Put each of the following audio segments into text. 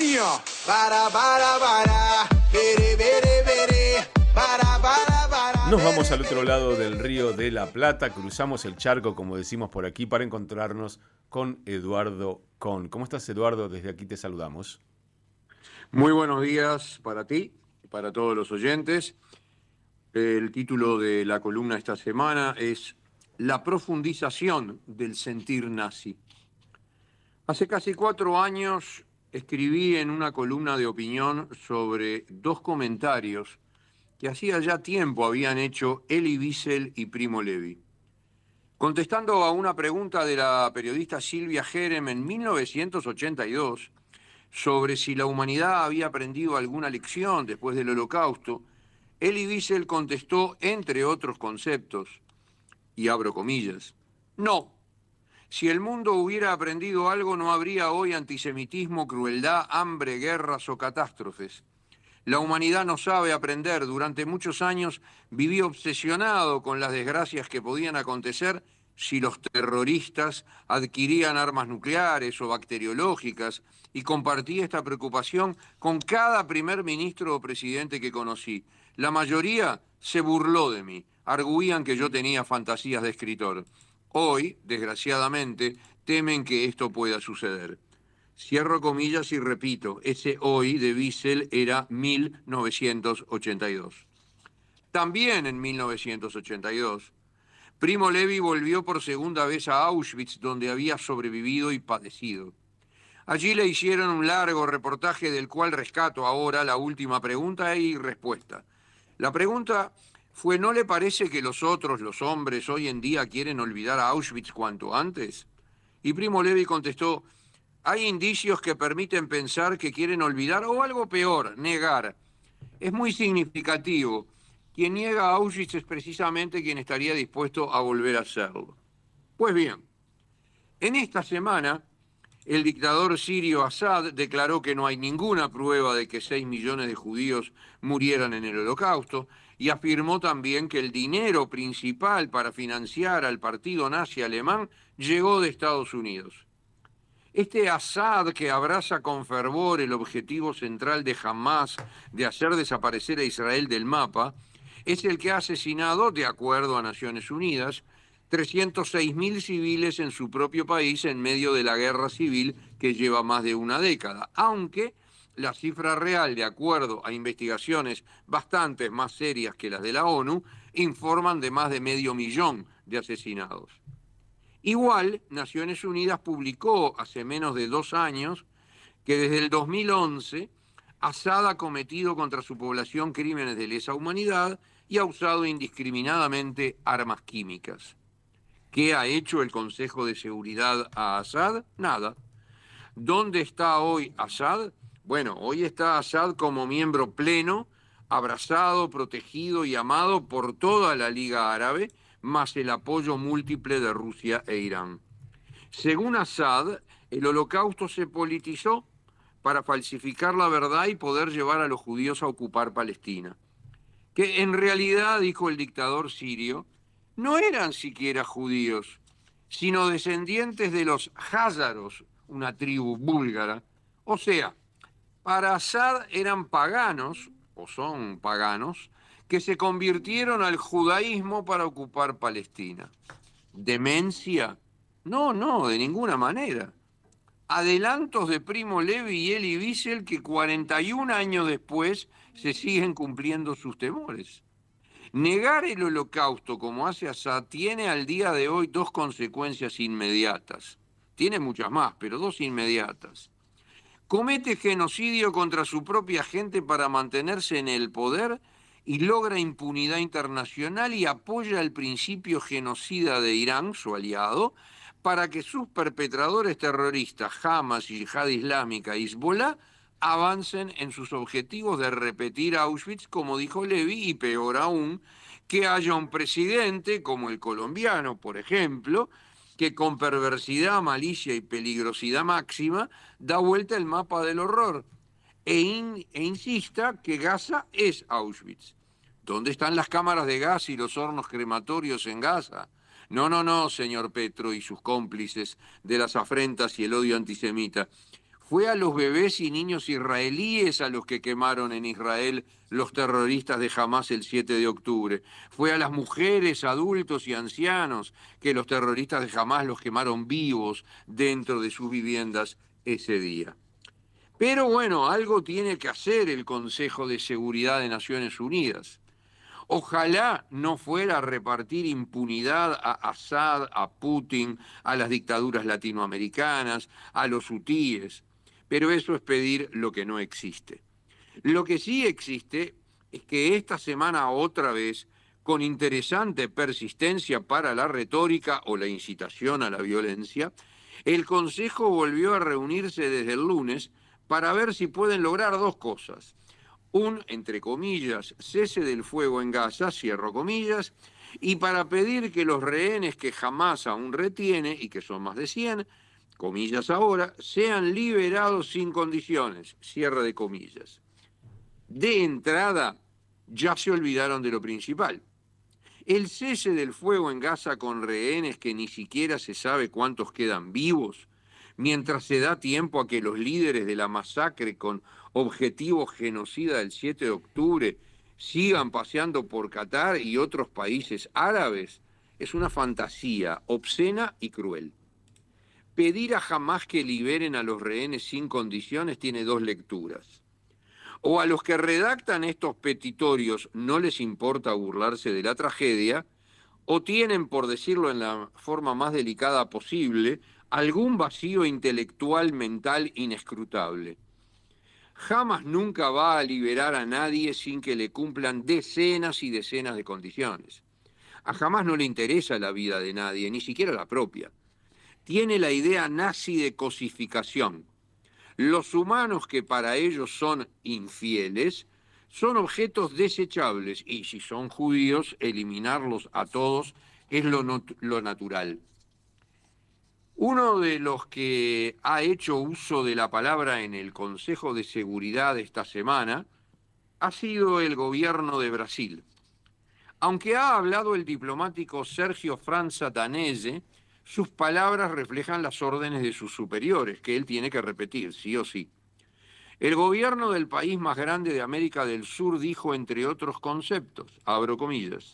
mío. Para, bere, para. Nos vamos al otro lado del Río de la Plata, cruzamos el charco, como decimos por aquí, para encontrarnos con Eduardo Kohn. ¿Cómo estás, Eduardo? Desde aquí te saludamos. Muy buenos días para ti y para todos los oyentes. El título de la columna esta semana es La profundización del sentir nazi. Hace casi 4 años escribí en una columna de opinión sobre 2 comentarios que hacía ya tiempo habían hecho Elie Wiesel y Primo Levi. Contestando a una pregunta de la periodista Silvia Jerem en 1982 sobre si la humanidad había aprendido alguna lección después del Holocausto, Elie Wiesel contestó, entre otros conceptos, y abro comillas, no. Si el mundo hubiera aprendido algo, no habría hoy antisemitismo, crueldad, hambre, guerras o catástrofes. La humanidad no sabe aprender. Durante muchos años viví obsesionado con las desgracias que podían acontecer si los terroristas adquirían armas nucleares o bacteriológicas y compartí esta preocupación con cada primer ministro o presidente que conocí. La mayoría se burló de mí, arguían que yo tenía fantasías de escritor. Hoy, desgraciadamente, temen que esto pueda suceder. Cierro comillas y repito, ese hoy de Wiesel era 1982. También en 1982, Primo Levi volvió por segunda vez a Auschwitz, donde había sobrevivido y padecido. Allí le hicieron un largo reportaje del cual rescato ahora la última pregunta y respuesta. La pregunta fue, ¿no le parece que los otros, los hombres, hoy en día quieren olvidar a Auschwitz cuanto antes? Y Primo Levi contestó, hay indicios que permiten pensar que quieren olvidar o algo peor, negar. Es muy significativo. Quien niega a Auschwitz es precisamente quien estaría dispuesto a volver a hacerlo. Pues bien, en esta semana, el dictador sirio Assad declaró que no hay ninguna prueba de que 6 millones de judíos murieran en el Holocausto y afirmó también que el dinero principal para financiar al partido nazi alemán llegó de Estados Unidos. Este Assad, que abraza con fervor el objetivo central de Hamás de hacer desaparecer a Israel del mapa, es el que ha asesinado, de acuerdo a Naciones Unidas, 306.000 civiles en su propio país en medio de la guerra civil que lleva más de una década, aunque la cifra real, de acuerdo a investigaciones bastante más serias que las de la ONU, informan de más de 500.000 de asesinados. Igual, Naciones Unidas publicó hace menos de 2 años que desde el 2011 Assad ha cometido contra su población crímenes de lesa humanidad y ha usado indiscriminadamente armas químicas. ¿Qué ha hecho el Consejo de Seguridad a Assad? Nada. ¿Dónde está hoy Assad? Bueno, hoy está Assad como miembro pleno, abrazado, protegido y amado por toda la Liga Árabe, más el apoyo múltiple de Rusia e Irán. Según Assad, el Holocausto se politizó para falsificar la verdad y poder llevar a los judíos a ocupar Palestina. Que en realidad, dijo el dictador sirio, no eran siquiera judíos, sino descendientes de los házaros, una tribu búlgara. O sea, para Assad eran paganos, o son paganos, que se convirtieron al judaísmo para ocupar Palestina. ¿Demencia? No, de ninguna manera. Adelantos de Primo Levi y Elie Wiesel que 41 años después se siguen cumpliendo sus temores. Negar el Holocausto, como hace Assad, tiene al día de hoy 2 consecuencias inmediatas. Tiene muchas más, pero 2 inmediatas. Comete genocidio contra su propia gente para mantenerse en el poder y logra impunidad internacional y apoya el principio genocida de Irán, su aliado, para que sus perpetradores terroristas, Hamas, Yihad Islámica y Hezbollah, avancen en sus objetivos de repetir Auschwitz, como dijo Levi, y peor aún, que haya un presidente, como el colombiano, por ejemplo, que con perversidad, malicia y peligrosidad máxima da vuelta el mapa del horror e insista que Gaza es Auschwitz. ¿Dónde están las cámaras de gas y los hornos crematorios en Gaza? No, señor Petro y sus cómplices de las afrentas y el odio antisemita. Fue a los bebés y niños israelíes a los que quemaron en Israel los terroristas de Hamás el 7 de octubre. Fue a las mujeres, adultos y ancianos que los terroristas de Hamás los quemaron vivos dentro de sus viviendas ese día. Pero bueno, algo tiene que hacer el Consejo de Seguridad de Naciones Unidas. Ojalá no fuera a repartir impunidad a Assad, a Putin, a las dictaduras latinoamericanas, a los hutíes. Pero eso es pedir lo que no existe. Lo que sí existe es que esta semana otra vez, con interesante persistencia para la retórica o la incitación a la violencia, el Consejo volvió a reunirse desde el lunes para ver si pueden lograr dos cosas. Un, entre comillas, cese del fuego en Gaza, cierro comillas, y para pedir que los rehenes que Hamás aún retiene, y que son más de 100, comillas ahora, sean liberados sin condiciones, cierre de comillas. De entrada, ya se olvidaron de lo principal. El cese del fuego en Gaza con rehenes que ni siquiera se sabe cuántos quedan vivos, mientras se da tiempo a que los líderes de la masacre con objetivo genocida del 7 de octubre sigan paseando por Qatar y otros países árabes, es una fantasía obscena y cruel. Pedir a Hamás que liberen a los rehenes sin condiciones tiene dos lecturas. O a los que redactan estos petitorios no les importa burlarse de la tragedia, o tienen, por decirlo en la forma más delicada posible, algún vacío intelectual mental inescrutable. Hamás nunca va a liberar a nadie sin que le cumplan decenas y decenas de condiciones. A Hamás no le interesa la vida de nadie, ni siquiera la propia. Tiene la idea nazi de cosificación. Los humanos que para ellos son infieles son objetos desechables y si son judíos, eliminarlos a todos es lo natural. Uno de los que ha hecho uso de la palabra en el Consejo de Seguridad esta semana ha sido el gobierno de Brasil. Aunque ha hablado el diplomático Sergio Franzatanese, sus palabras reflejan las órdenes de sus superiores, que él tiene que repetir, sí o sí. El gobierno del país más grande de América del Sur dijo, entre otros conceptos, abro comillas,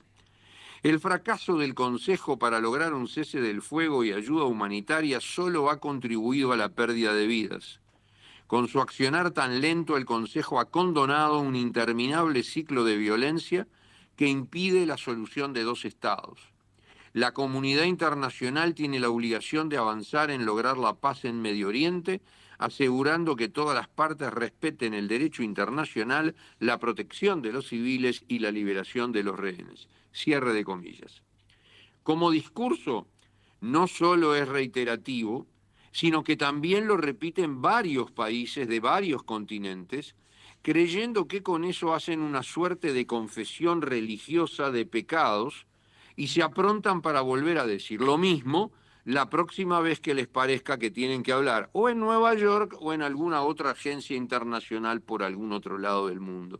el fracaso del Consejo para lograr un cese del fuego y ayuda humanitaria solo ha contribuido a la pérdida de vidas. Con su accionar tan lento, el Consejo ha condonado un interminable ciclo de violencia que impide la solución de dos estados. La comunidad internacional tiene la obligación de avanzar en lograr la paz en Medio Oriente, asegurando que todas las partes respeten el derecho internacional, la protección de los civiles y la liberación de los rehenes. Cierre de comillas. Como discurso, no solo es reiterativo, sino que también lo repiten varios países de varios continentes, creyendo que con eso hacen una suerte de confesión religiosa de pecados y se aprontan para volver a decir lo mismo la próxima vez que les parezca que tienen que hablar o en Nueva York o en alguna otra agencia internacional por algún otro lado del mundo.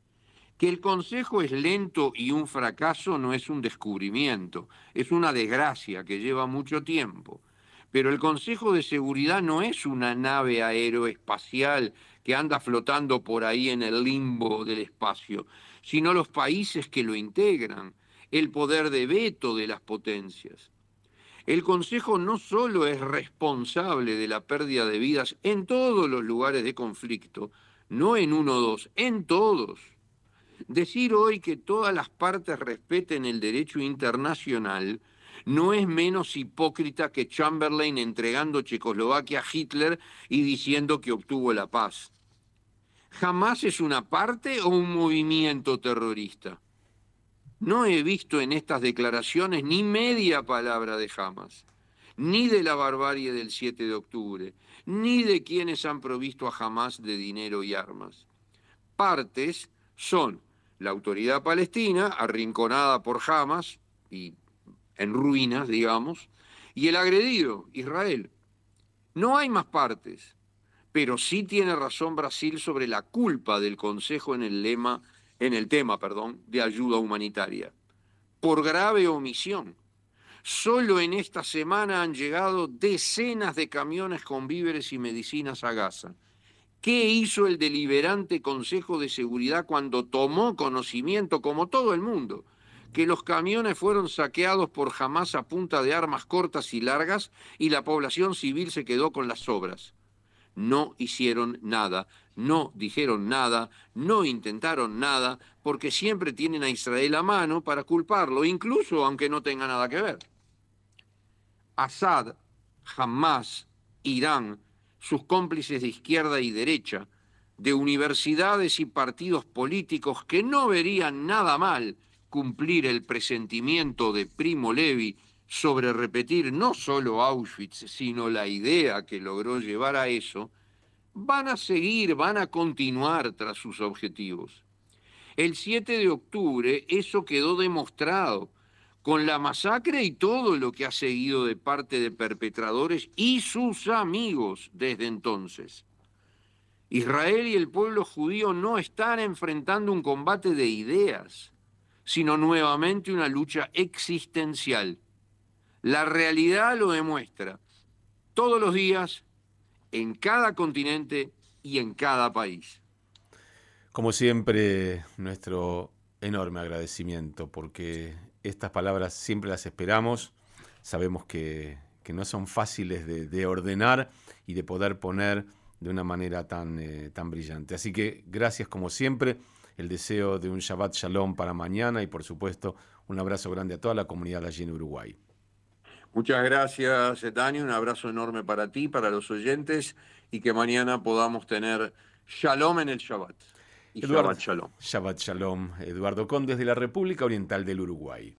Que el Consejo es lento y un fracaso no es un descubrimiento, es una desgracia que lleva mucho tiempo. Pero el Consejo de Seguridad no es una nave aeroespacial que anda flotando por ahí en el limbo del espacio, sino los países que lo integran, el poder de veto de las potencias. El Consejo no solo es responsable de la pérdida de vidas en todos los lugares de conflicto, no en uno o dos, en todos. Decir hoy que todas las partes respeten el derecho internacional no es menos hipócrita que Chamberlain entregando Checoslovaquia a Hitler y diciendo que obtuvo la paz. ¿Hamás es una parte o un movimiento terrorista? No he visto en estas declaraciones ni media palabra de Hamás, ni de la barbarie del 7 de octubre, ni de quienes han provisto a Hamás de dinero y armas. Partes son la autoridad palestina, arrinconada por Hamás y en ruinas, digamos, y el agredido, Israel. No hay más partes, pero sí tiene razón Brasil sobre la culpa del Consejo en el tema de ayuda humanitaria, por grave omisión. Solo en esta semana han llegado decenas de camiones con víveres y medicinas a Gaza. ¿Qué hizo el deliberante Consejo de Seguridad cuando tomó conocimiento, como todo el mundo, que los camiones fueron saqueados por Hamás a punta de armas cortas y largas y la población civil se quedó con las sobras? No hicieron nada, no dijeron nada, no intentaron nada, porque siempre tienen a Israel a mano para culparlo, incluso aunque no tenga nada que ver. Assad, Hamás, Irán, sus cómplices de izquierda y derecha, de universidades y partidos políticos que no verían nada mal cumplir el presentimiento de Primo Levi sobre repetir no solo Auschwitz, sino la idea que logró llevar a eso, van a seguir, van a continuar tras sus objetivos. El 7 de octubre eso quedó demostrado, con la masacre y todo lo que ha seguido de parte de perpetradores y sus amigos desde entonces. Israel y el pueblo judío no están enfrentando un combate de ideas, sino nuevamente una lucha existencial. La realidad lo demuestra todos los días, en cada continente y en cada país. Como siempre, nuestro enorme agradecimiento, porque estas palabras siempre las esperamos. Sabemos que no son fáciles de ordenar y de poder poner de una manera tan brillante. Así que gracias como siempre. El deseo de un Shabbat Shalom para mañana y, por supuesto, un abrazo grande a toda la comunidad allí en Uruguay. Muchas gracias, Dani. Un abrazo enorme para ti, para los oyentes, y que mañana podamos tener Shalom en el Shabbat. Y Eduardo, Shabbat Shalom. Shabbat Shalom. Eduardo Con desde la República Oriental del Uruguay.